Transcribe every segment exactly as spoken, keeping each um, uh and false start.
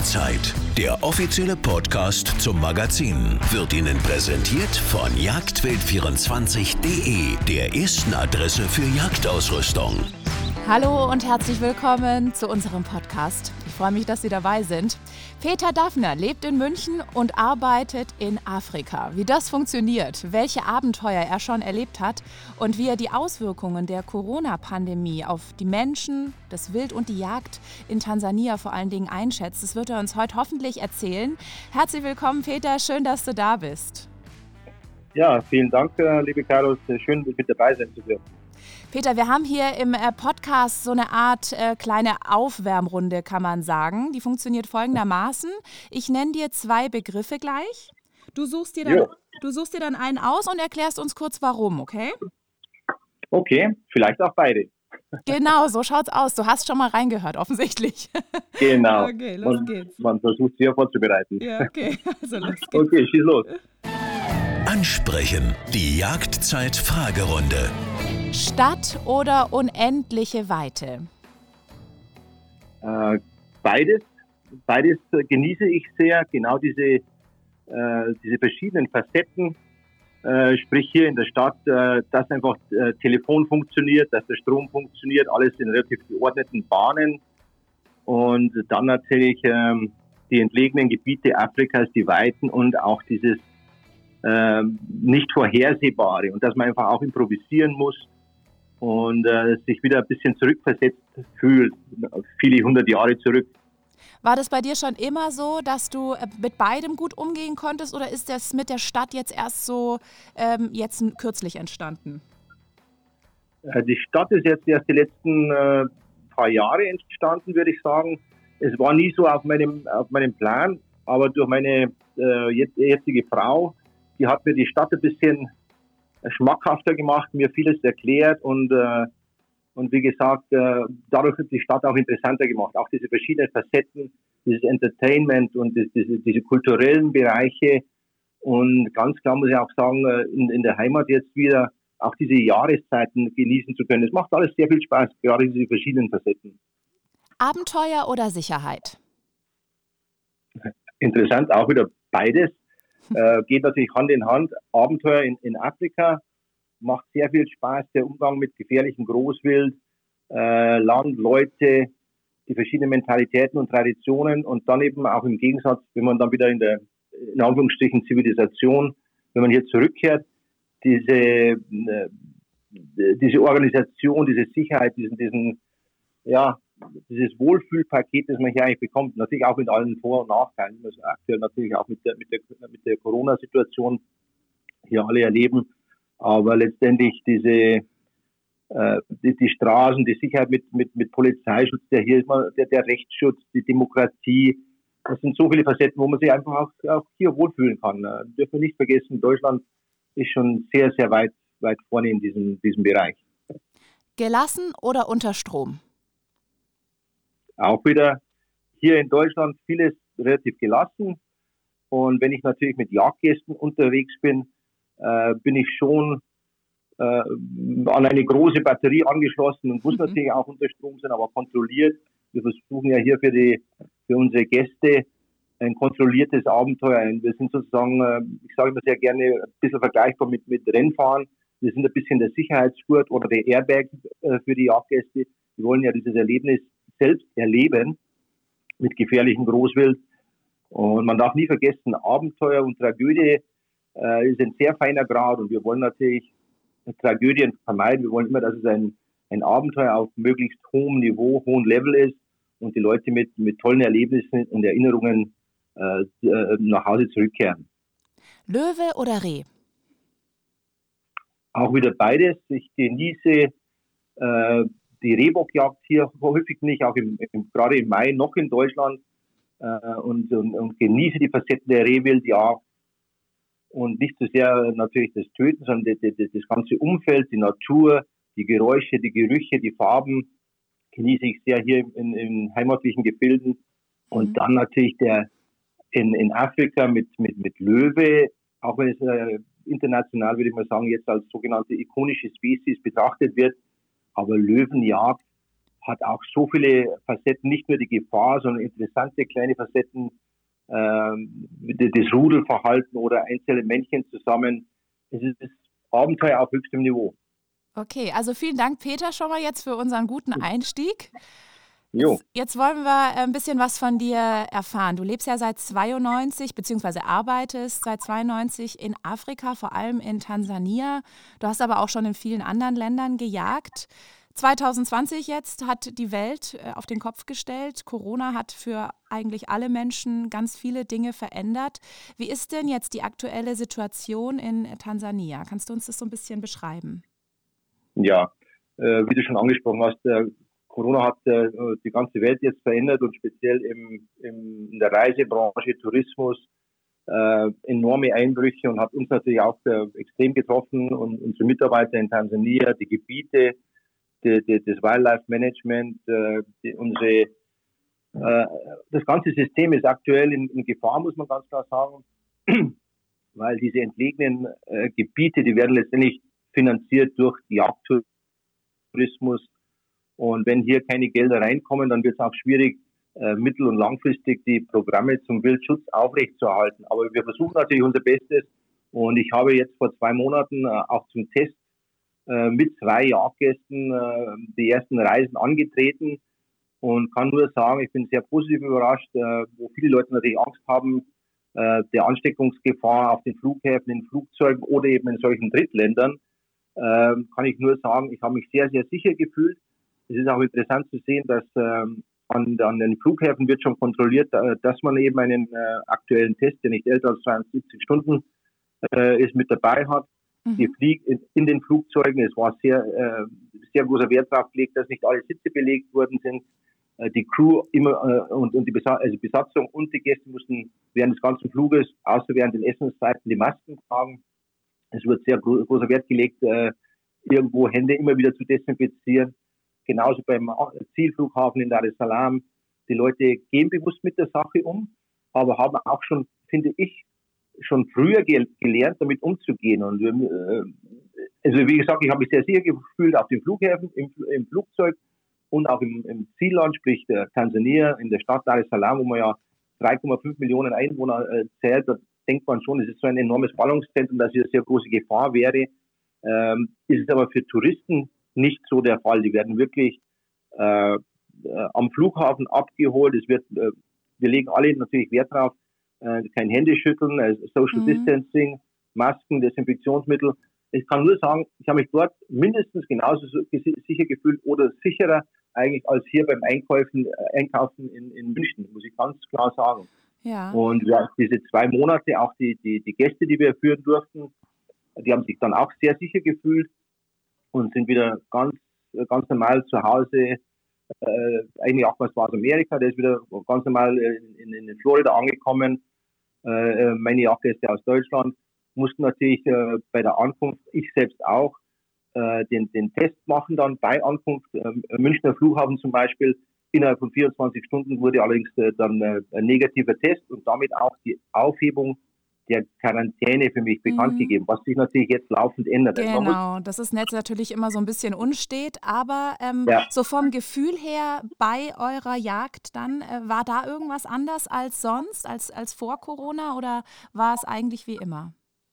Jagdzeit, der offizielle Podcast zum Magazin, wird Ihnen präsentiert von jagdwild vierundzwanzig punkt de, der ersten Adresse für Jagdausrüstung. Hallo und herzlich willkommen zu unserem Podcast. Ich freue mich, dass Sie dabei sind. Peter Daffner lebt in München und arbeitet in Afrika. Wie das funktioniert, welche Abenteuer er schon erlebt hat und wie er die Auswirkungen der Corona-Pandemie auf die Menschen, das Wild und die Jagd in Tansania vor allen Dingen einschätzt, das wird er uns heute hoffentlich erzählen. Herzlich willkommen, Peter. Schön, dass du da bist. Ja, vielen Dank, liebe Carlos. Schön, mit dabei sein zu dürfen. Peter, wir haben hier im Podcast so eine Art äh, kleine Aufwärmrunde, kann man sagen. Die funktioniert folgendermaßen. Ich nenne dir zwei Begriffe gleich. Du suchst dir dann, ja. du suchst dir dann einen aus und erklärst uns kurz, warum, okay? Okay, vielleicht auch beide. Genau, so schaut's aus. Du hast schon mal reingehört, offensichtlich. Genau. Okay, los man, geht's. Man versucht sich ja vorzubereiten. Ja, okay. Also los geht's. Okay, schieß los. Ansprechen, die Jagdzeit-Fragerunde. Stadt oder unendliche Weite? Äh, beides. Beides äh, genieße ich sehr. Genau diese, äh, diese verschiedenen Facetten. Äh, sprich hier in der Stadt, äh, dass einfach äh, Telefon funktioniert, dass der Strom funktioniert, alles in relativ geordneten Bahnen. Und dann natürlich ähm, die entlegenen Gebiete Afrikas, die Weiten und auch dieses äh, nicht vorhersehbare. Und dass man einfach auch improvisieren muss. Und äh, sich wieder ein bisschen zurückversetzt fühlt, viele hundert Jahre zurück. War das bei dir schon immer so, dass du mit beidem gut umgehen konntest oder ist das mit der Stadt jetzt erst so ähm, jetzt kürzlich entstanden? Äh, die Stadt ist jetzt erst die letzten äh, paar Jahre entstanden, würde ich sagen. Es war nie so auf meinem, auf meinem Plan, aber durch meine äh, jetzige Frau, die hat mir die Stadt ein bisschen schmackhafter gemacht, mir vieles erklärt und, äh, und wie gesagt, äh, dadurch wird die Stadt auch interessanter gemacht. Auch diese verschiedenen Facetten, dieses Entertainment und das, diese, diese kulturellen Bereiche. Und ganz klar muss ich auch sagen, in, in der Heimat jetzt wieder auch diese Jahreszeiten genießen zu können. Es macht alles sehr viel Spaß, gerade diese verschiedenen Facetten. Abenteuer oder Sicherheit? Interessant, auch wieder beides. Äh, geht natürlich Hand in Hand. Abenteuer in, in Afrika macht sehr viel Spaß. Der Umgang mit gefährlichem Großwild, äh, Land, Leute, die verschiedenen Mentalitäten und Traditionen und dann eben auch im Gegensatz, wenn man dann wieder in der, in Anführungsstrichen, Zivilisation, wenn man hier zurückkehrt, diese, äh, diese Organisation, diese Sicherheit, diesen, diesen, ja, dieses Wohlfühlpaket, das man hier eigentlich bekommt, natürlich auch mit allen Vor- und Nachteilen, das aktuell natürlich auch mit der, mit der, mit der Corona-Situation hier alle erleben, aber letztendlich diese, äh, die, die Straßen, die Sicherheit mit, mit, mit Polizeischutz, der hier ist, der, der Rechtsschutz, die Demokratie, das sind so viele Facetten, wo man sich einfach auch, auch hier wohlfühlen kann. Äh, dürfen wir nicht vergessen, Deutschland ist schon sehr, sehr weit, weit vorne in diesem, diesem Bereich. Gelassen oder unter Strom? Auch wieder hier in Deutschland vieles relativ gelassen. Und wenn ich natürlich mit Jagdgästen unterwegs bin, äh, bin ich schon äh, an eine große Batterie angeschlossen und muss mhm. natürlich auch unter Strom sein, aber kontrolliert. Wir versuchen ja hier für, die, für unsere Gäste ein kontrolliertes Abenteuer. Wir sind sozusagen, äh, ich sage immer sehr gerne, ein bisschen vergleichbar mit, mit Rennfahren. Wir sind ein bisschen der Sicherheitsgurt oder der Airbag äh, für die Jagdgäste. Die wollen ja dieses Erlebnis selbst erleben mit gefährlichem Großwild. Und man darf nie vergessen, Abenteuer und Tragödie äh, ist ein sehr feiner Grad und wir wollen natürlich Tragödien vermeiden. Wir wollen immer, dass es ein, ein Abenteuer auf möglichst hohem Niveau, hohem Level ist und die Leute mit, mit tollen Erlebnissen und Erinnerungen äh, nach Hause zurückkehren. Löwe oder Reh? Auch wieder beides. Ich genieße äh, die Rehbockjagd hier häufig nicht, auch im, im, gerade im Mai noch in Deutschland äh, und, und, und genieße die Facetten der Rehwildjagd und nicht so sehr natürlich das Töten, sondern das, das, das ganze Umfeld, die Natur, die Geräusche, die Gerüche, die Farben genieße ich sehr hier in, in heimatlichen Gefilden und mhm. dann natürlich der in, in Afrika mit, mit, mit Löwe, auch wenn es äh, international, würde ich mal sagen, jetzt als sogenannte ikonische Spezies betrachtet wird, aber Löwenjagd hat auch so viele Facetten, nicht nur die Gefahr, sondern interessante kleine Facetten, ähm, das Rudelverhalten oder einzelne Männchen zusammen. Es ist das Abenteuer auf höchstem Niveau. Okay, also vielen Dank, Peter, schon mal jetzt für unseren guten Einstieg. Jo. Jetzt, jetzt wollen wir ein bisschen was von dir erfahren. Du lebst ja seit zweiundneunzig, beziehungsweise arbeitest seit zweiundneunzig in Afrika, vor allem in Tansania. Du hast aber auch schon in vielen anderen Ländern gejagt. zwanzig zwanzig jetzt hat die Welt auf den Kopf gestellt. Corona hat für eigentlich alle Menschen ganz viele Dinge verändert. Wie ist denn jetzt die aktuelle Situation in Tansania? Kannst du uns das so ein bisschen beschreiben? Ja, äh, wie du schon angesprochen hast, äh, Corona hat äh, die ganze Welt jetzt verändert und speziell im, im, in der Reisebranche, Tourismus, äh, enorme Einbrüche und hat uns natürlich auch äh, extrem getroffen und unsere Mitarbeiter in Tansania, die Gebiete, die, die, das Wildlife Management, äh, die, unsere, äh, das ganze System ist aktuell in, in Gefahr, muss man ganz klar sagen, weil diese entlegenen äh, Gebiete, die werden letztendlich finanziert durch Jagdtourismus. Und wenn hier keine Gelder reinkommen, dann wird es auch schwierig, äh, mittel- und langfristig die Programme zum Wildschutz aufrechtzuerhalten. Aber wir versuchen natürlich unser Bestes. Und ich habe jetzt vor zwei Monaten äh, auch zum Test äh, mit zwei Jagdgästen äh, die ersten Reisen angetreten und kann nur sagen, ich bin sehr positiv überrascht, äh, wo viele Leute natürlich Angst haben, äh, der Ansteckungsgefahr auf den Flughäfen, in Flugzeugen oder eben in solchen Drittländern. Äh, kann ich nur sagen, ich habe mich sehr, sehr sicher gefühlt. Es ist auch interessant zu sehen, dass ähm, an, an den Flughäfen wird schon kontrolliert, äh, dass man eben einen äh, aktuellen Test, der nicht älter als zweiundsiebzig Stunden äh, ist, mit dabei hat. Mhm. Die fliegt in, in den Flugzeugen. Es war sehr, äh, sehr großer Wert darauf gelegt, dass nicht alle Sitze belegt worden sind. Äh, die Crew immer äh, und, und die Besatz, also Besatzung und die Gäste mussten während des ganzen Fluges, außer während den Essenszeiten, die Masken tragen. Es wird sehr gro- großer Wert gelegt, äh, irgendwo Hände immer wieder zu desinfizieren. Genauso beim Zielflughafen in Dar es Salaam. Die Leute gehen bewusst mit der Sache um, aber haben auch schon, finde ich, schon früher ge- gelernt, damit umzugehen. Und äh, also wie gesagt, ich habe mich sehr sicher gefühlt auf den Flughäfen, im, im Flugzeug und auch im, im Zielland, sprich der Tansania, in der Stadt Dar es Salaam, wo man ja drei Komma fünf Millionen Einwohner äh, zählt. Da denkt man schon, es ist so ein enormes Ballungszentrum, dass es eine sehr große Gefahr wäre. Ähm, ist es aber für Touristen nicht so der Fall. Die werden wirklich äh, äh, am Flughafen abgeholt. Es wird, äh, wir legen alle natürlich Wert darauf, äh, kein Händeschütteln, äh, Social mhm. Distancing, Masken, Desinfektionsmittel. Ich kann nur sagen, ich habe mich dort mindestens genauso sicher gefühlt oder sicherer eigentlich als hier beim Einkaufen, äh, Einkaufen in, in München, muss ich ganz klar sagen. Ja. Und ja, diese zwei Monate, auch die, die, die Gäste, die wir führen durften, die haben sich dann auch sehr sicher gefühlt und sind wieder ganz, ganz normal zu Hause. Äh, eine Jagdgast war aus Amerika, der ist wieder ganz normal in, in, in Florida angekommen. Äh, meine Jagdgäste aus Deutschland mussten natürlich äh, bei der Ankunft, ich selbst auch, äh, den, den Test machen dann bei Ankunft. Äh, Münchner Flughafen zum Beispiel, innerhalb von vierundzwanzig Stunden wurde allerdings äh, dann äh, ein negativer Test und damit auch die Aufhebung der Quarantäne für mich bekannt mhm. gegeben, was sich natürlich jetzt laufend ändert. Genau, das ist jetzt natürlich immer so ein bisschen unstet, aber ähm, ja. so vom Gefühl her bei eurer Jagd dann, äh, war da irgendwas anders als sonst, als, als vor Corona oder war es eigentlich wie immer?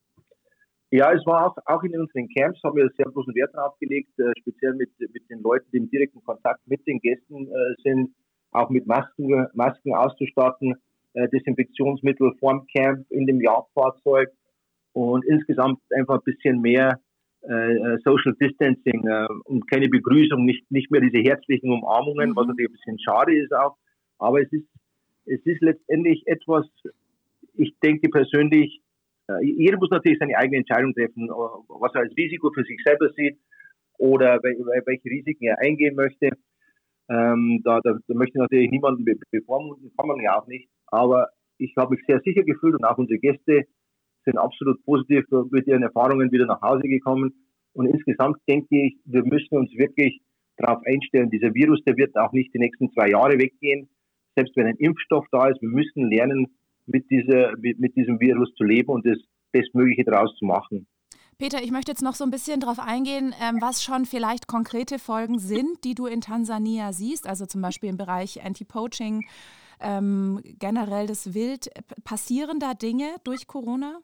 Ja, es war auch, auch in unseren Camps, haben wir sehr großen Wert darauf gelegt, äh, speziell mit, mit den Leuten, die im direkten Kontakt mit den Gästen äh, sind, auch mit Masken, Masken auszustatten, Desinfektionsmittel vorm Camp, in dem Jagdfahrzeug und insgesamt einfach ein bisschen mehr äh, Social Distancing äh, und keine Begrüßung, nicht, nicht mehr diese herzlichen Umarmungen, mhm. was natürlich ein bisschen schade ist auch. Aber es ist, es ist letztendlich etwas, ich denke persönlich, äh, jeder muss natürlich seine eigene Entscheidung treffen, was er als Risiko für sich selber sieht oder welche Risiken er eingehen möchte. Ähm, da, da, da möchte ich natürlich niemanden be- bevormunden, kann man ja auch nicht. Aber ich habe mich sehr sicher gefühlt und auch unsere Gäste sind absolut positiv mit ihren Erfahrungen wieder nach Hause gekommen. Und insgesamt denke ich, wir müssen uns wirklich darauf einstellen, dieser Virus, der wird auch nicht die nächsten zwei Jahre weggehen. Selbst wenn ein Impfstoff da ist, wir müssen lernen, mit, dieser, mit, mit diesem Virus zu leben und das Bestmögliche daraus zu machen. Peter, ich möchte jetzt noch so ein bisschen darauf eingehen, ähm, was schon vielleicht konkrete Folgen sind, die du in Tansania siehst, also zum Beispiel im Bereich Anti-Poaching, ähm, generell das Wild. Passieren da Dinge durch Corona?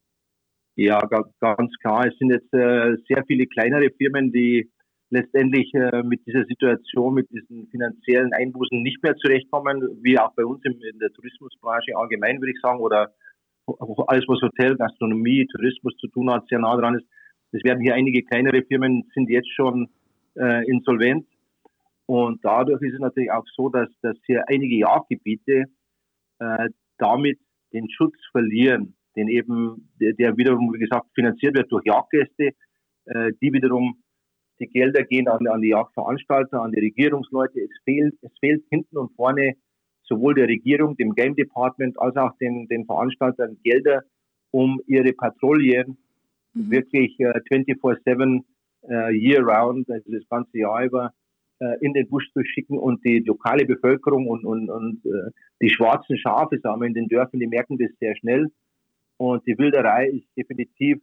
Ja, ganz, ganz klar. Es sind jetzt äh, sehr viele kleinere Firmen, die letztendlich äh, mit dieser Situation, mit diesen finanziellen Einbußen nicht mehr zurechtkommen, wie auch bei uns in, in der Tourismusbranche allgemein, würde ich sagen, oder alles, was Hotel, Gastronomie, Tourismus zu tun hat, sehr nah dran ist. Es werden hier einige kleinere Firmen, sind jetzt schon äh, insolvent. Und dadurch ist es natürlich auch so, dass, dass hier einige Jagdgebiete äh, damit den Schutz verlieren, den eben, der, der wiederum, wie gesagt, finanziert wird durch Jagdgäste, äh, die wiederum, die Gelder gehen an, an die Jagdveranstalter, an die Regierungsleute. Es fehlt, es fehlt hinten und vorne sowohl der Regierung, dem Game Department, als auch den, den Veranstaltern Gelder, um ihre Patrouillen mhm. wirklich äh, vierundzwanzig sieben äh, year round, also das ganze Jahr über, äh, in den Busch zu schicken und die lokale Bevölkerung und, und, und äh, die schwarzen Schafe, sagen wir, in den Dörfern, die merken das sehr schnell. Und die Wilderei ist definitiv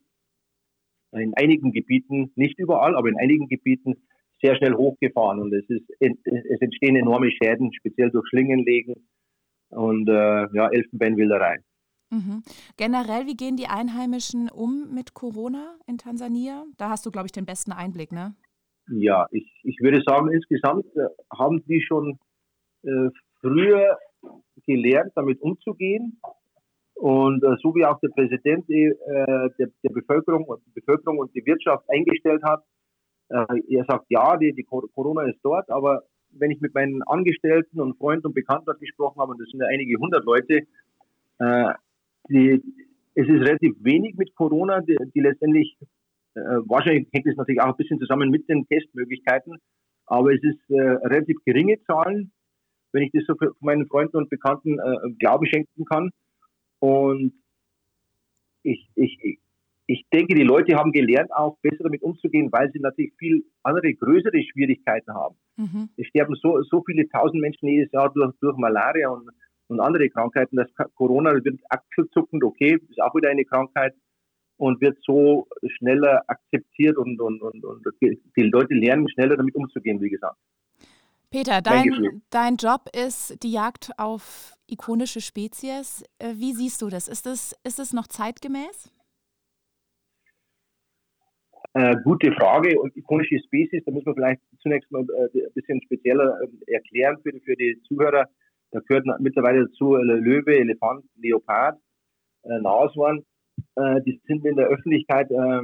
in einigen Gebieten, nicht überall, aber in einigen Gebieten sehr schnell hochgefahren. Und es ist, es entstehen enorme Schäden, speziell durch Schlingenlegen und äh, ja, Elfenbeinwilderei. Mhm. Generell, wie gehen die Einheimischen um mit Corona in Tansania? Da hast du, glaube ich, den besten Einblick, ne? Ja, ich, ich würde sagen, insgesamt äh, haben die schon äh, früher gelernt, damit umzugehen. Und äh, so wie auch der Präsident äh, der, der Bevölkerung, die Bevölkerung und die Wirtschaft eingestellt hat, äh, er sagt, ja, die, die Corona ist dort, aber wenn ich mit meinen Angestellten und Freunden und Bekannten dort gesprochen habe, und das sind ja einige hundert Leute, äh, die, es ist relativ wenig mit Corona, die, die letztendlich, äh, wahrscheinlich hängt es natürlich auch ein bisschen zusammen mit den Testmöglichkeiten, aber es ist äh, relativ geringe Zahlen, wenn ich das so für meinen Freunden und Bekannten äh, Glaube schenken kann. Und ich, ich, ich denke, die Leute haben gelernt, auch besser damit umzugehen, weil sie natürlich viel andere, größere Schwierigkeiten haben. Mhm. Es sterben so, so viele tausend Menschen jedes Jahr durch, durch Malaria und, und andere Krankheiten. Das Corona wird achselzuckend, okay, ist auch wieder eine Krankheit und wird so schneller akzeptiert und, und, und, und die Leute lernen schneller damit umzugehen, wie gesagt. Peter, dein, dein Job ist die Jagd auf ikonische Spezies. Wie siehst du das? Ist es, ist es noch zeitgemäß? Äh, gute Frage. Und ikonische Spezies, da müssen wir vielleicht zunächst mal äh, ein bisschen spezieller äh, erklären für die, für die Zuhörer. Da gehört mittlerweile dazu äh, Löwe, Elefant, Leopard, äh, Nashorn. Äh, die sind in der Öffentlichkeit, äh,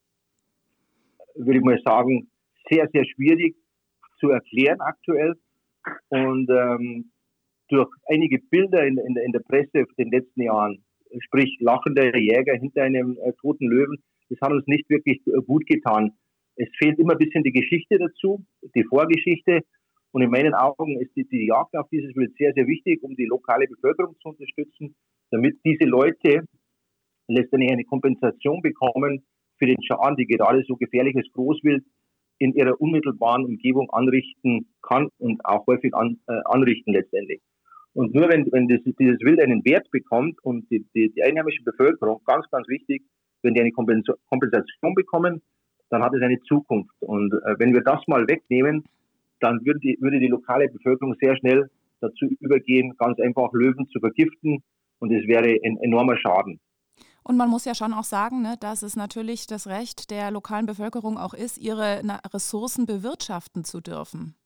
würde ich mal sagen, sehr, sehr schwierig zu erklären aktuell. Und ähm, durch einige Bilder in, in, in der Presse in den letzten Jahren, sprich lachender Jäger hinter einem äh, toten Löwen, das hat uns nicht wirklich äh, gut getan. Es fehlt immer ein bisschen die Geschichte dazu, die Vorgeschichte. Und in meinen Augen ist die, die Jagd auf dieses Wild sehr, sehr wichtig, um die lokale Bevölkerung zu unterstützen, damit diese Leute letztendlich eine Kompensation bekommen für den Schaden, die gerade so gefährliches Großwild in ihrer unmittelbaren Umgebung anrichten kann und auch häufig an, äh, anrichten letztendlich. Und nur wenn, wenn das, dieses Wild einen Wert bekommt und die, die, die einheimische Bevölkerung, ganz, ganz wichtig, wenn die eine Kompensation bekommen, dann hat es eine Zukunft. Und äh, wenn wir das mal wegnehmen, dann würde die, würde die lokale Bevölkerung sehr schnell dazu übergehen, ganz einfach Löwen zu vergiften. Und es wäre ein enormer Schaden. Und man muss ja schon auch sagen, ne, dass es natürlich das Recht der lokalen Bevölkerung auch ist, ihre Ressourcen bewirtschaften zu dürfen.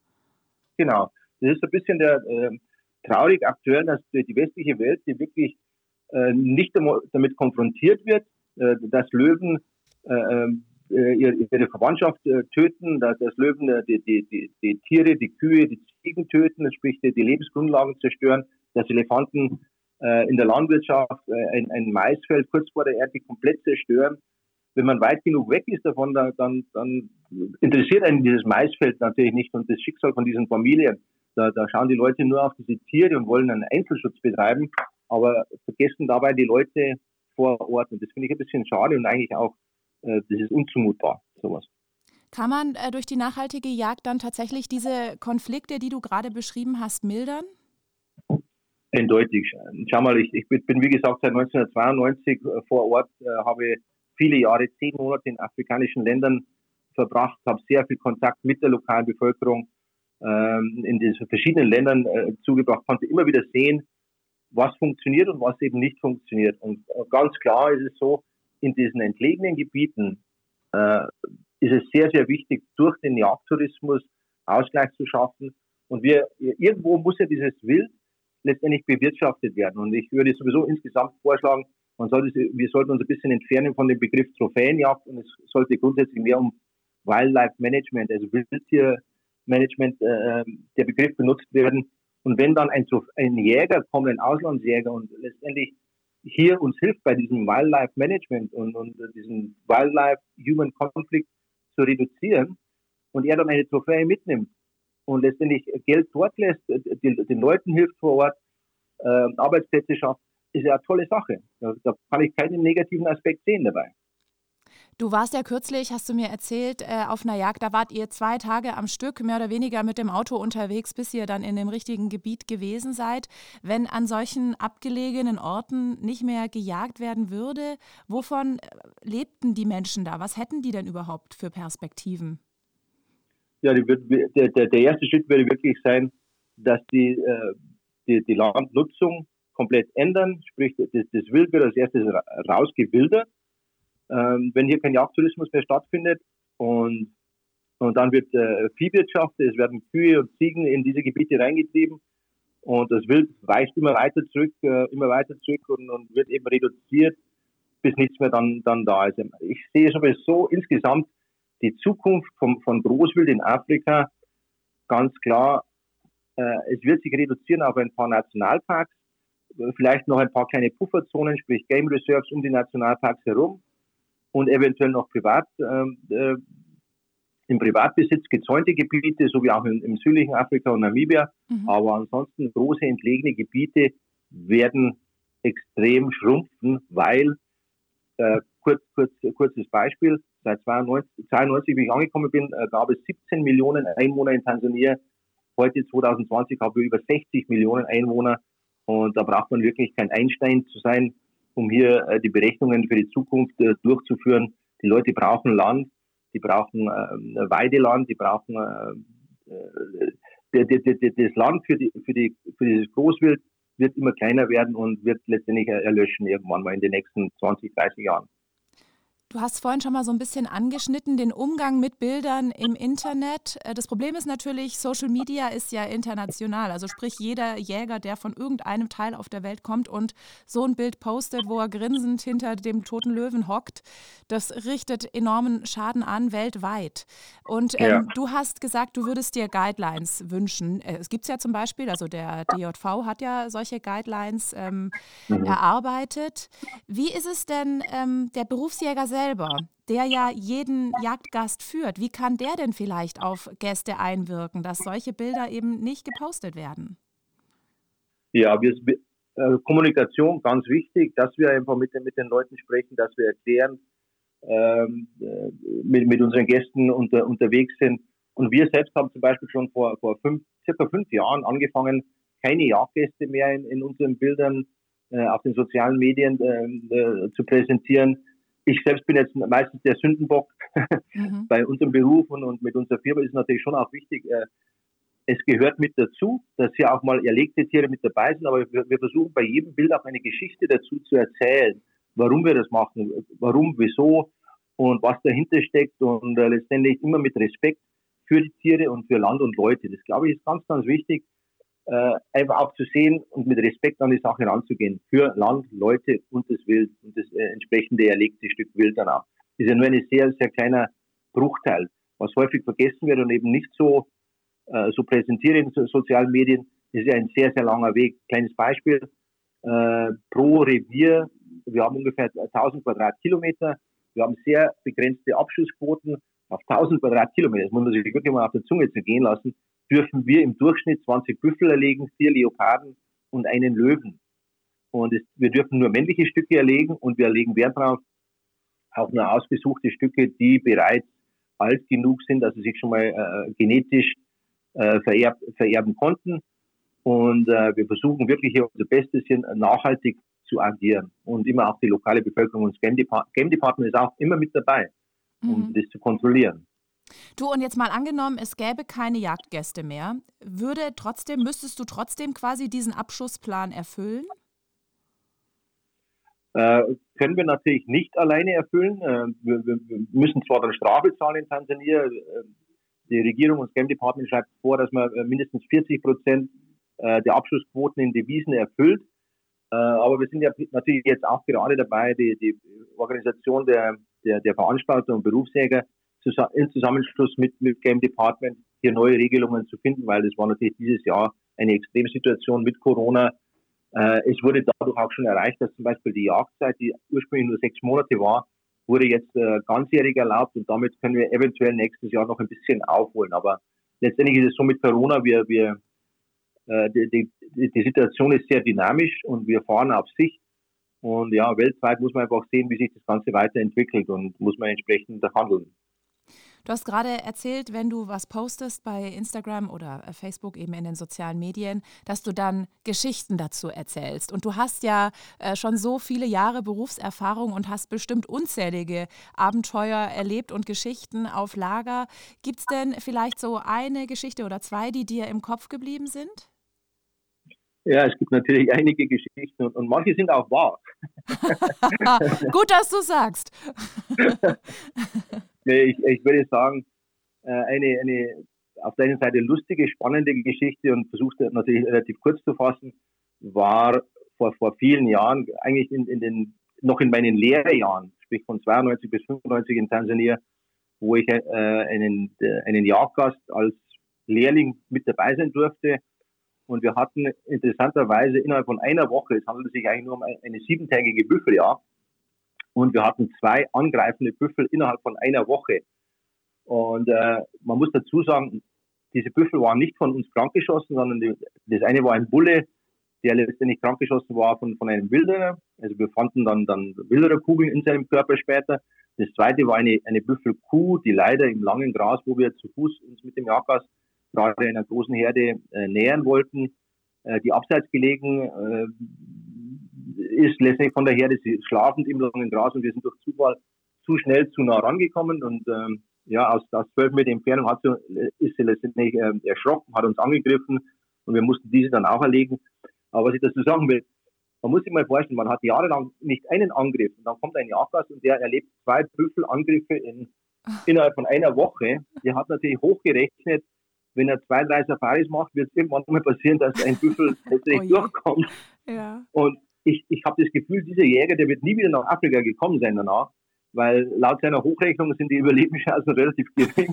Genau. Das ist ein bisschen der, äh, traurig aktuell, dass die westliche Welt, die wirklich äh, nicht damit konfrontiert wird, äh, dass Löwen äh, äh, ihre Verwandtschaft äh, töten, dass, dass Löwen äh, die, die, die, die Tiere, die Kühe, die Ziegen töten, sprich die, die Lebensgrundlagen zerstören, dass Elefanten äh, in der Landwirtschaft äh, ein, ein Maisfeld kurz vor der Ernte komplett zerstören. Wenn man weit genug weg ist davon, dann, dann, dann interessiert einen dieses Maisfeld natürlich nicht und das Schicksal von diesen Familien. Da, da schauen die Leute nur auf diese Tiere und wollen einen Einzelschutz betreiben, aber vergessen dabei die Leute vor Ort. Und das finde ich ein bisschen schade und eigentlich auch, äh, das ist unzumutbar, sowas. Kann man äh, durch die nachhaltige Jagd dann tatsächlich diese Konflikte, die du gerade beschrieben hast, mildern? Eindeutig. Schau mal, ich, ich bin wie gesagt seit neunzehnhundertzweiundneunzig vor Ort, äh, habe viele Jahre, zehn Monate in afrikanischen Ländern verbracht, habe sehr viel Kontakt mit der lokalen Bevölkerung ähm, in diesen verschiedenen Ländern äh, zugebracht, konnte immer wieder sehen, was funktioniert und was eben nicht funktioniert. Und äh, ganz klar ist es so, in diesen entlegenen Gebieten äh, ist es sehr, sehr wichtig, durch den Jagdtourismus Ausgleich zu schaffen. Und wir irgendwo muss ja dieses Wild letztendlich bewirtschaftet werden. Und ich würde sowieso insgesamt vorschlagen, man sollte, wir sollten uns ein bisschen entfernen von dem Begriff Trophäenjagd und es sollte grundsätzlich mehr um Wildlife Management, also Wildtiermanagement, äh, der Begriff benutzt werden. Und wenn dann ein, ein Jäger kommt, ein Auslandsjäger und letztendlich hier uns hilft bei diesem Wildlife Management und, und diesen Wildlife-Human Conflict zu reduzieren und er dann eine Trophäe mitnimmt und letztendlich Geld dort lässt, den Leuten hilft vor Ort, äh, Arbeitsplätze schafft, ist ja eine tolle Sache. Da, da kann ich keinen negativen Aspekt sehen dabei. Du warst ja kürzlich, hast du mir erzählt, äh, auf einer Jagd, da wart ihr zwei Tage am Stück, mehr oder weniger mit dem Auto unterwegs, bis ihr dann in dem richtigen Gebiet gewesen seid. Wenn an solchen abgelegenen Orten nicht mehr gejagt werden würde, wovon lebten die Menschen da? Was hätten die denn überhaupt für Perspektiven? Ja, die, der, der, der erste Schritt würde wirklich sein, dass die, äh, die, die Landnutzung komplett ändern, sprich das, das Wild wird als erstes rausgewildert. Ähm, wenn hier kein Jagdtourismus mehr stattfindet und, und dann wird äh, Viehwirtschaft, es werden Kühe und Ziegen in diese Gebiete reingetrieben und das Wild weicht immer weiter zurück, äh, immer weiter zurück und, und wird eben reduziert, bis nichts mehr dann, dann da ist. Ich sehe sowieso insgesamt die Zukunft vom, von Großwild in Afrika ganz klar, äh, es wird sich reduzieren auf ein paar Nationalparks, vielleicht noch ein paar kleine Pufferzonen, sprich Game Reserves um die Nationalparks herum. Und eventuell noch privat, äh, im Privatbesitz gezäunte Gebiete, so wie auch im, im südlichen Afrika und Namibia. Mhm. Aber ansonsten große entlegene Gebiete werden extrem schrumpfen, weil, äh, kurz, kurz, kurzes Beispiel, seit zweiundneunzig, wie ich angekommen bin, äh, gab es siebzehn Millionen Einwohner in Tansania. Heute zwanzig zwanzig haben wir über sechzig Millionen Einwohner. Und da braucht man wirklich kein Einstein zu sein, um hier äh, die Berechnungen für die Zukunft äh, durchzuführen. Die Leute brauchen Land, die brauchen äh, Weideland, die brauchen äh, äh, die, die, die, das Land für, die, für, die, für dieses Großwild wird immer kleiner werden und wird letztendlich erlöschen irgendwann mal in den nächsten zwanzig, dreißig Jahren. Du hast vorhin schon mal so ein bisschen angeschnitten, den Umgang mit Bildern im Internet. Das Problem ist natürlich, Social Media ist ja international. Also sprich, jeder Jäger, der von irgendeinem Teil auf der Welt kommt und so ein Bild postet, wo er grinsend hinter dem toten Löwen hockt, das richtet enormen Schaden an weltweit. Und ähm, ja. du hast gesagt, du würdest dir Guidelines wünschen. Es gibt ja zum Beispiel, also der D J V hat ja solche Guidelines ähm, mhm. erarbeitet. Wie ist es denn ähm, der Berufsjäger selbst? selber, der ja jeden Jagdgast führt, wie kann der denn vielleicht auf Gäste einwirken, dass solche Bilder eben nicht gepostet werden? Ja, wir, äh, Kommunikation ganz wichtig, dass wir einfach mit den, mit den Leuten sprechen, dass wir erklären, ähm, äh, mit, mit unseren Gästen unter, unterwegs sind. Und wir selbst haben zum Beispiel schon vor, vor fünf, circa fünf Jahren angefangen, keine Jagdgäste mehr in, in unseren Bildern äh, auf den sozialen Medien äh, äh, zu präsentieren. Ich selbst bin jetzt meistens der Sündenbock mhm. bei unserem Beruf und, und mit unserer Firma ist es natürlich schon auch wichtig, äh, es gehört mit dazu, dass hier auch mal erlegte Tiere mit dabei sind, aber wir, wir versuchen bei jedem Bild auch eine Geschichte dazu zu erzählen, warum wir das machen, warum, wieso und was dahinter steckt und äh, letztendlich immer mit Respekt für die Tiere und für Land und Leute. Das, glaube ich, ist ganz, ganz wichtig, äh, einfach auch zu sehen und mit Respekt an die Sache ranzugehen. Für Land, Leute und das Wild und das äh, entsprechende erlegte Stück Wild danach. Das ist ja nur ein sehr, sehr kleiner Bruchteil. Was häufig vergessen wird und eben nicht so, äh, so präsentiert in so, sozialen Medien, ist ja ein sehr, sehr langer Weg. Kleines Beispiel, äh, pro Revier, wir haben ungefähr tausend Quadratkilometer, wir haben sehr begrenzte Abschussquoten auf tausend Quadratkilometer. Das muss man sich wirklich mal auf der Zunge zergehen lassen. Dürfen wir im Durchschnitt zwanzig Büffel erlegen, vier Leoparden und einen Löwen. Und es, wir dürfen nur männliche Stücke erlegen und wir legen Wert darauf, auch nur ausgesuchte Stücke, die bereits alt genug sind, dass sie sich schon mal äh, genetisch äh, vererb, vererben konnten. Und äh, wir versuchen wirklich hier unser Bestes hier nachhaltig zu agieren und immer auch die lokale Bevölkerung und das Game Department, Game Department ist auch immer mit dabei, um mhm. das zu kontrollieren. Du, und jetzt mal angenommen, es gäbe keine Jagdgäste mehr, würde trotzdem, müsstest du trotzdem quasi diesen Abschussplan erfüllen? Äh, können wir natürlich nicht alleine erfüllen. Äh, wir, wir müssen zwar dann Strafe zahlen in Tansania. Äh, die Regierung und das Game Department schreibt vor, dass man äh, mindestens vierzig Prozent äh, der Abschussquoten in Devisen erfüllt. Äh, aber wir sind ja natürlich jetzt auch gerade dabei, die, die Organisation der, der, der Veranstalter und Berufsjäger zus- in Zusammenschluss mit, mit Game Department hier neue Regelungen zu finden, weil das war natürlich dieses Jahr eine Extremsituation mit Corona. Es wurde dadurch auch schon erreicht, dass zum Beispiel die Jagdzeit, die ursprünglich nur sechs Monate war, wurde jetzt äh, ganzjährig erlaubt und damit können wir eventuell nächstes Jahr noch ein bisschen aufholen. Aber letztendlich ist es so mit Corona, wir, wir, äh, die, die, die Situation ist sehr dynamisch und wir fahren auf Sicht. Und ja, weltweit muss man einfach sehen, wie sich das Ganze weiterentwickelt und muss man entsprechend handeln. Du hast gerade erzählt, wenn du was postest bei Instagram oder Facebook, eben in den sozialen Medien, dass du dann Geschichten dazu erzählst. Und du hast ja äh, schon so viele Jahre Berufserfahrung und hast bestimmt unzählige Abenteuer erlebt und Geschichten auf Lager. Gibt es denn vielleicht so eine Geschichte oder zwei, die dir im Kopf geblieben sind? Ja, es gibt natürlich einige Geschichten und, und manche sind auch wahr. Gut, dass du sagst. Ich, ich würde sagen, eine, eine auf der einen Seite lustige, spannende Geschichte und versuchte natürlich relativ kurz zu fassen, war vor, vor vielen Jahren, eigentlich in, in den, noch in meinen Lehrjahren, sprich von zweiundneunzig bis fünfundneunzig in Tansania, wo ich äh, einen, äh, einen Jagdgast als Lehrling mit dabei sein durfte. Und wir hatten interessanterweise innerhalb von einer Woche, es handelt sich eigentlich nur um eine, eine siebentägige Büffeljagd, und wir hatten zwei angreifende Büffel innerhalb von einer Woche. Und äh, man muss dazu sagen, diese Büffel waren nicht von uns krankgeschossen, sondern die, das eine war ein Bulle, der letztendlich krankgeschossen war von, von einem Wilderer. Also wir fanden dann, dann Wildererkugeln in seinem Körper später. Das zweite war eine, eine Büffelkuh, die leider im langen Gras, wo wir zu Fuß uns mit dem Jagdgast gerade einer großen Herde äh, nähern wollten, äh, die abseits gelegen äh, ist letztendlich von der Herde, sie ist schlafend im langen Gras und wir sind durch Zufall zu schnell zu nah rangekommen und ähm, ja, aus, aus zwölf Meter Entfernung hat sie, ist sie letztendlich äh, erschrocken, hat uns angegriffen und wir mussten diese dann auch erlegen. Aber was ich dazu sagen will, man muss sich mal vorstellen, man hat jahrelang nicht einen Angriff und dann kommt ein Jagdgast und der erlebt zwei Büffelangriffe in, innerhalb von einer Woche. Der hat natürlich hochgerechnet, wenn er zwei, drei Safaris macht, wird es irgendwann mal passieren, dass ein Büffel letztendlich oh durchkommt. Ja. Und ich, ich habe das Gefühl, dieser Jäger, der wird nie wieder nach Afrika gekommen sein danach, weil laut seiner Hochrechnung sind die Überlebenschancen relativ gering.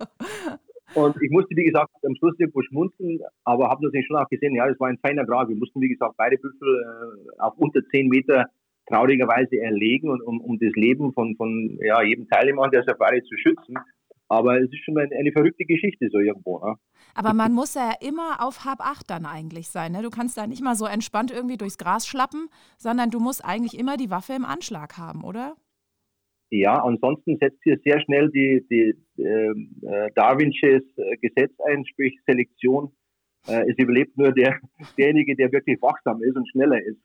Und ich musste, wie gesagt, am Schluss irgendwo schmunzeln, aber habe natürlich schon auch gesehen, ja, das war ein feiner Grad. Wir mussten, wie gesagt, beide Büffel äh, auf unter zehn Meter traurigerweise erlegen, und, um, um das Leben von, von ja, jedem Teilnehmer der Safari zu schützen. Aber es ist schon eine, eine verrückte Geschichte so irgendwo. Ne? Aber man muss ja immer auf Hab acht dann eigentlich sein. Ne? Du kannst da nicht mal so entspannt irgendwie durchs Gras schlappen, sondern du musst eigentlich immer die Waffe im Anschlag haben, oder? Ja, ansonsten setzt hier sehr schnell die, die äh, Darwinsches Gesetz ein, sprich Selektion. Äh, es überlebt nur der, derjenige, der wirklich wachsam ist und schneller ist.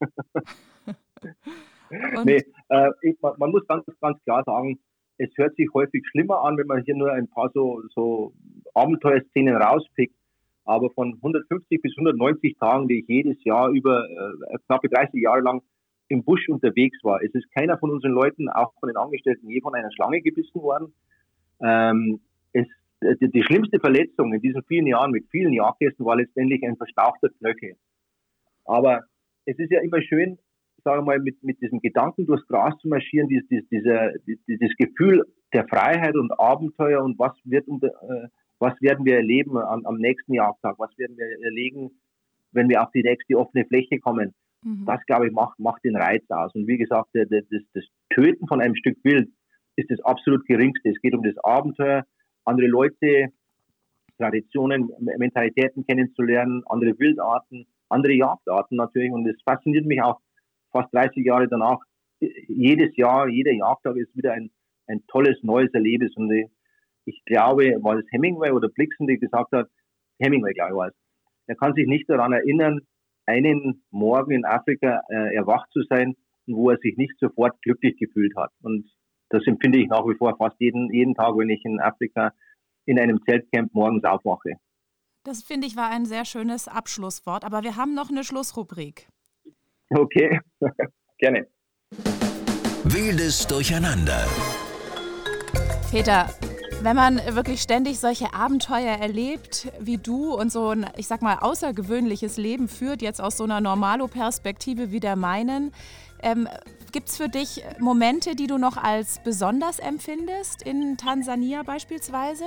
und? Nee, äh, ich, man, man muss ganz, ganz klar sagen, es hört sich häufig schlimmer an, wenn man hier nur ein paar so, so Abenteuerszenen rauspickt. Aber von hundertfünfzig bis hundertneunzig Tagen, die ich jedes Jahr über äh, knappe dreißig Jahre lang im Busch unterwegs war, es ist keiner von unseren Leuten, auch von den Angestellten, je von einer Schlange gebissen worden. Ähm, es, die, die schlimmste Verletzung in diesen vielen Jahren mit vielen Jagdgästen war letztendlich ein verstauchter Knöchel. Aber es ist ja immer schön, sagen wir mal, mit, mit diesem Gedanken durchs Gras zu marschieren, dieses, dieses, dieser, dieses Gefühl der Freiheit und Abenteuer und was wird unter, äh, was werden wir erleben am, am nächsten Jagdtag, was werden wir erlegen, wenn wir auf die nächste offene Fläche kommen. Mhm. Das, glaube ich, macht, macht den Reiz aus. Und wie gesagt, der, der, das, das Töten von einem Stück Wild ist das absolut geringste. Es geht um das Abenteuer, andere Leute, Traditionen, Mentalitäten kennenzulernen, andere Wildarten, andere Jagdarten natürlich. Und das fasziniert mich auch fast dreißig Jahre danach. Jedes Jahr, jeder Jagdtag ist wieder ein, ein tolles, neues Erlebnis. Und ich, ich glaube, war das Hemingway oder Blixen, der gesagt hat, Hemingway, glaube ich, war es. Er kann sich nicht daran erinnern, einen Morgen in Afrika äh, erwacht zu sein, wo er sich nicht sofort glücklich gefühlt hat. Und das empfinde ich nach wie vor fast jeden, jeden Tag, wenn ich in Afrika in einem Zeltcamp morgens aufwache. Das, finde ich, war ein sehr schönes Abschlusswort. Aber wir haben noch eine Schlussrubrik. Okay, gerne. Wildes Durcheinander. Peter, wenn man wirklich ständig solche Abenteuer erlebt wie du und so ein, ich sag mal, außergewöhnliches Leben führt, jetzt aus so einer Normalo-Perspektive wie der meinen, ähm, gibt es für dich Momente, die du noch als besonders empfindest, in Tansania beispielsweise?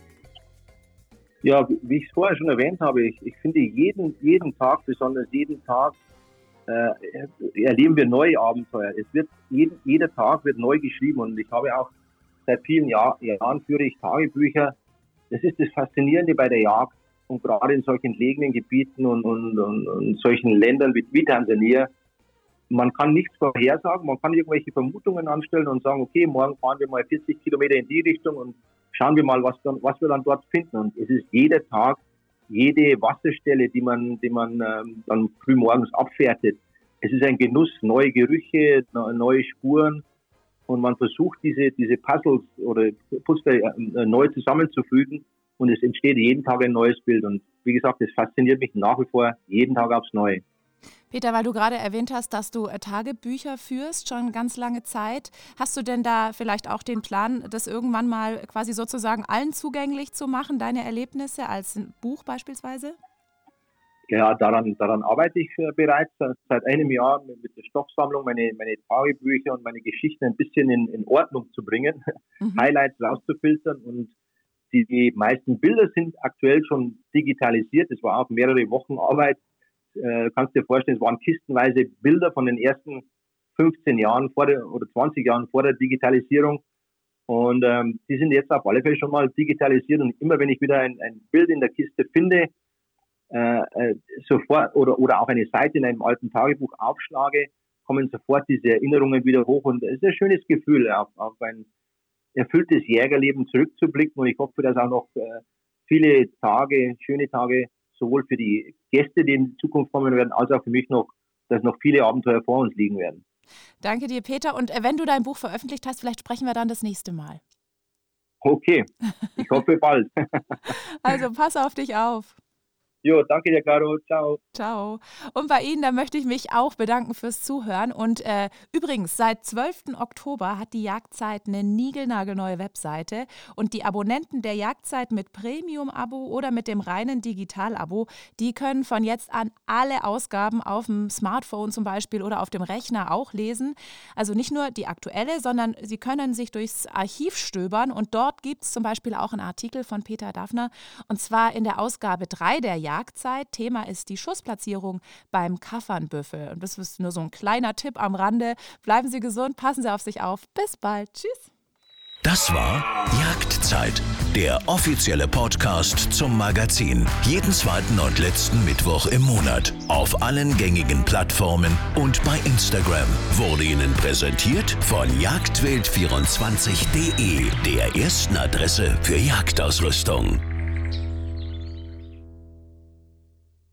Ja, wie ich es vorher schon erwähnt habe, ich, ich finde jeden, jeden Tag, besonders jeden Tag, äh, erleben wir neue Abenteuer. Es wird jeden, jeder Tag wird neu geschrieben und ich habe auch seit vielen Jahr, Jahren führe ich Tagebücher. Das ist das Faszinierende bei der Jagd und gerade in solchen entlegenen Gebieten und, und, und, und solchen Ländern wie, wie Tansania. Man kann nichts vorhersagen, man kann irgendwelche Vermutungen anstellen und sagen, okay, morgen fahren wir mal vierzig Kilometer in die Richtung und schauen wir mal, was, dann, was wir dann dort finden. Und es ist jeder Tag, jede Wasserstelle, die man, die man ähm, dann früh morgens abfährtet. Es ist ein Genuss, neue Gerüche, neue Spuren. Und man versucht, diese, diese Puzzles oder Puzzle äh, neu zusammenzufügen. Und es entsteht jeden Tag ein neues Bild. Und wie gesagt, es fasziniert mich nach wie vor jeden Tag aufs Neue. Peter, weil du gerade erwähnt hast, dass du Tagebücher führst, schon ganz lange Zeit. Hast du denn da vielleicht auch den Plan, das irgendwann mal quasi sozusagen allen zugänglich zu machen, deine Erlebnisse als ein Buch beispielsweise? Ja, daran, daran arbeite ich bereits seit einem Jahr mit der Stoffsammlung, meine, meine Tagebücher und meine Geschichten ein bisschen in, in Ordnung zu bringen, mhm. Highlights rauszufiltern und die, die meisten Bilder sind aktuell schon digitalisiert. Es war auch mehrere Wochen Arbeit. Äh, kannst dir vorstellen, es waren kistenweise Bilder von den ersten fünfzehn Jahren vor der, oder zwanzig Jahren vor der Digitalisierung. Und ähm, die sind jetzt auf alle Fälle schon mal digitalisiert. Und immer wenn ich wieder ein, ein Bild in der Kiste finde, äh, äh, sofort oder, oder auch eine Seite in einem alten Tagebuch aufschlage, kommen sofort diese Erinnerungen wieder hoch. Und es ist ein schönes Gefühl, auf, auf ein erfülltes Jägerleben zurückzublicken. Und ich hoffe, dass auch noch äh, viele Tage, schöne Tage, sowohl für die Gäste, die in Zukunft kommen werden, als auch für mich noch, dass noch viele Abenteuer vor uns liegen werden. Danke dir, Peter. Und wenn du dein Buch veröffentlicht hast, vielleicht sprechen wir dann das nächste Mal. Okay, ich hoffe bald. Also pass auf dich auf. Jo, danke dir, Caro. Ciao. Ciao. Und bei Ihnen, da möchte ich mich auch bedanken fürs Zuhören. Und äh, übrigens, seit zwölften Oktober hat die Jagdzeit eine niegelnagelneue Webseite. Und die Abonnenten der Jagdzeit mit Premium-Abo oder mit dem reinen Digital-Abo, die können von jetzt an alle Ausgaben auf dem Smartphone zum Beispiel oder auf dem Rechner auch lesen. Also nicht nur die aktuelle, sondern Sie können sich durchs Archiv stöbern. Und dort gibt es zum Beispiel auch einen Artikel von Peter Daphner. Und zwar in der Ausgabe drei der Jagdzeit. Jagdzeit. Thema ist die Schussplatzierung beim Kaffernbüffel. Und das ist nur so ein kleiner Tipp am Rande. Bleiben Sie gesund, passen Sie auf sich auf. Bis bald. Tschüss. Das war Jagdzeit, der offizielle Podcast zum Magazin. Jeden zweiten und letzten Mittwoch im Monat. Auf allen gängigen Plattformen und bei Instagram. Wurde Ihnen präsentiert von jagdwelt vierundzwanzig punkt de, der ersten Adresse für Jagdausrüstung.